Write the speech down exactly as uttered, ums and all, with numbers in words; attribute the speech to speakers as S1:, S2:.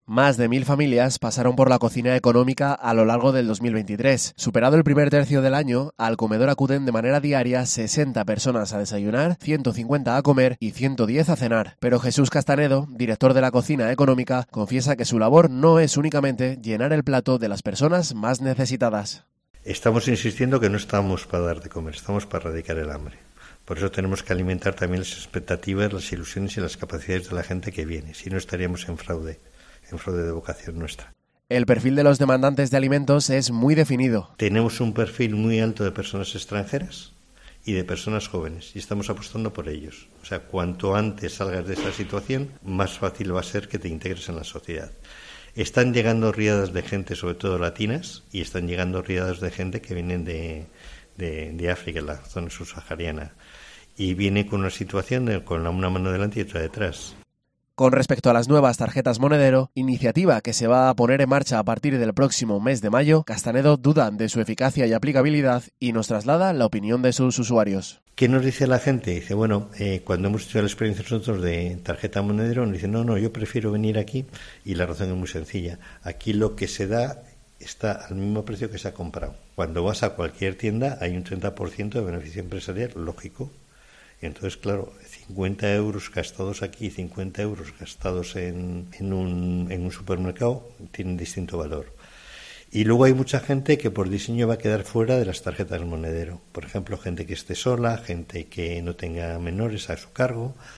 S1: Más de mil familias pasaron por la cocina económica a lo largo del dos mil veintitrés. Superado el primer tercio del año, al comedor acuden de manera diaria sesenta personas a desayunar, ciento cincuenta a comer y ciento diez a cenar. Pero Jesús Castanedo, director de la cocina económica, confiesa que su labor no es únicamente llenar el plato de las personas más necesitadas.
S2: Estamos insistiendo que no estamos para dar de comer, estamos para erradicar el hambre. Por eso tenemos que alimentar también las expectativas, las ilusiones y las capacidades de la gente que viene. Si no, estaríamos en fraude. en fraude de vocación nuestra.
S1: El perfil de los demandantes de alimentos es muy definido.
S2: Tenemos un perfil muy alto de personas extranjeras y de personas jóvenes, y estamos apostando por ellos. O sea, cuanto antes salgas de esa situación, más fácil va a ser que te integres en la sociedad. Están llegando riadas de gente, sobre todo latinas, y están llegando riadas de gente que vienen de, de, de África, la zona subsahariana, y viene con una situación de, con una mano delante y otra detrás.
S1: Con respecto a las nuevas tarjetas Monedero, iniciativa que se va a poner en marcha a partir del próximo mes de mayo, Castanedo duda de su eficacia y aplicabilidad y nos traslada la opinión de sus usuarios.
S2: ¿Qué nos dice la gente? Dice, bueno, eh, cuando hemos hecho la experiencia nosotros de tarjeta Monedero, nos dicen, no, no, yo prefiero venir aquí, y la razón es muy sencilla. Aquí lo que se da está al mismo precio que se ha comprado. Cuando vas a cualquier tienda hay un treinta por ciento de beneficio empresarial, lógico. Y entonces, claro, cincuenta euros gastados aquí, cincuenta euros gastados en, en, un, en un supermercado tienen distinto valor. Y luego hay mucha gente que por diseño va a quedar fuera de las tarjetas Monedero. Por ejemplo, gente que esté sola, gente que no tenga menores a su cargo.